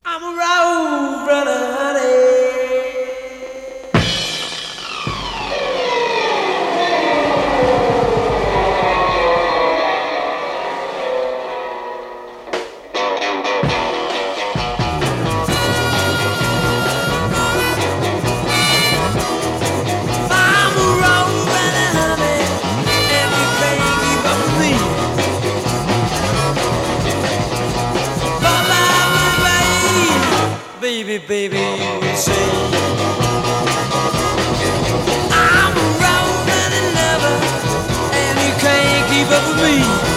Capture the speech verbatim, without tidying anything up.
I'm a road runner, honey. I'm a road runner, honey, and you can't keep up with me. Bye-bye, baby, baby, you say I'm a road running lover, and you can't keep up with me.